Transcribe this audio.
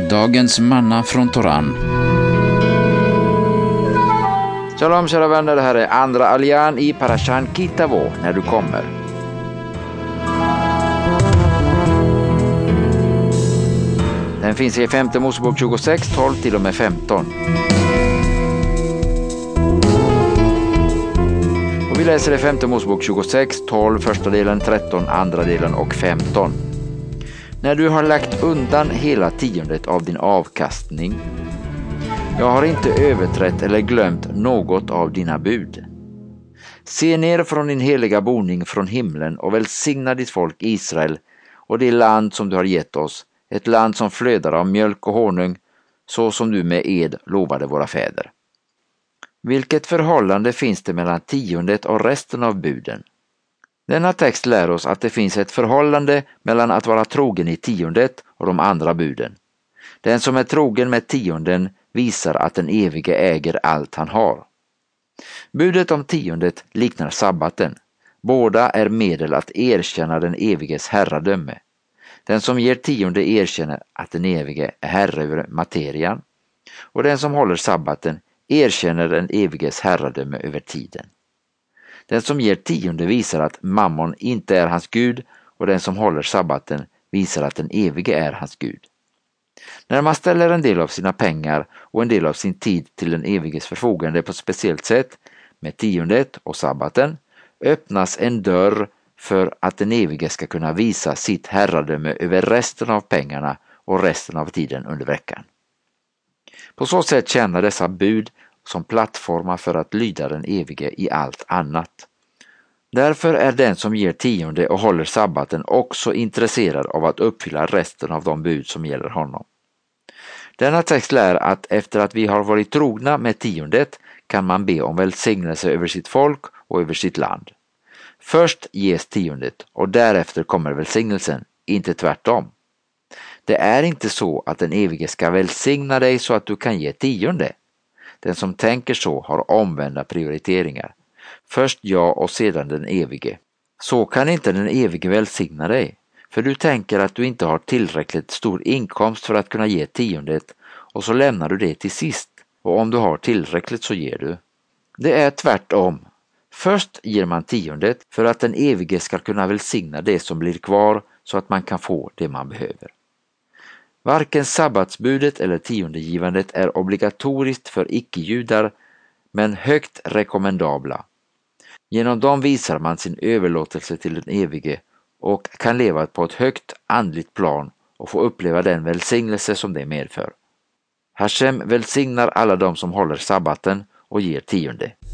Dagens manna från Toran. Shalom kära vänner, det här är andra aljan i Parashan Kitavo när du kommer. Den finns i 5 Mosebok 26, 12 till och med 15. Och vi läser i 5 Mosebok 26, 12 första delen, 13 andra delen och 15. När du har lagt undan hela tiondet av din avkastning, jag har inte överträtt eller glömt något av dina bud. Se ner från din heliga boning från himlen och välsigna ditt folk Israel och det land som du har gett oss, ett land som flödar av mjölk och honung, så som du med ed lovade våra fäder. Vilket förhållande finns det mellan tiondet och resten av buden? Denna text lär oss att det finns ett förhållande mellan att vara trogen i tiondet och de andra buden. Den som är trogen med tionden visar att den evige äger allt han har. Budet om tiondet liknar sabbaten. Båda är medel att erkänna den eviges herradöme. Den som ger tionde erkänner att den evige är herre över materian, och den som håller sabbaten erkänner den eviges herradöme över tiden. Den som ger tionde visar att mammon inte är hans Gud, och den som håller sabbaten visar att den evige är hans Gud. När man ställer en del av sina pengar och en del av sin tid till den eviges förfogande på ett speciellt sätt, med tiondet och sabbaten, öppnas en dörr för att den evige ska kunna visa sitt herradöme över resten av pengarna och resten av tiden under veckan. På så sätt tjänar dessa bud som plattformar för att lyda den evige i allt annat. Därför är den som ger tionde och håller sabbaten också intresserad av att uppfylla resten av de bud som gäller honom. Denna text lär att efter att vi har varit trogna med tiondet kan man be om välsignelse över sitt folk och över sitt land. Först ges tiondet och därefter kommer välsignelsen, inte tvärtom. Det är inte så att den evige ska välsigna dig så att du kan ge tionde. Den som tänker så har omvända prioriteringar. Först jag och sedan den evige. Så kan inte den evige välsigna dig, för du tänker att du inte har tillräckligt stor inkomst för att kunna ge tiondet, och så lämnar du det till sist, och om du har tillräckligt så ger du. Det är tvärtom. Först ger man tiondet för att den evige ska kunna välsigna det som blir kvar så att man kan få det man behöver. Varken sabbatsbudet eller tiondegivandet är obligatoriskt för icke-judar, men högt rekommendabla. Genom dem visar man sin överlåtelse till den evige och kan leva på ett högt andligt plan och få uppleva den välsignelse som det medför. Hashem välsignar alla de som håller sabbaten och ger tionde.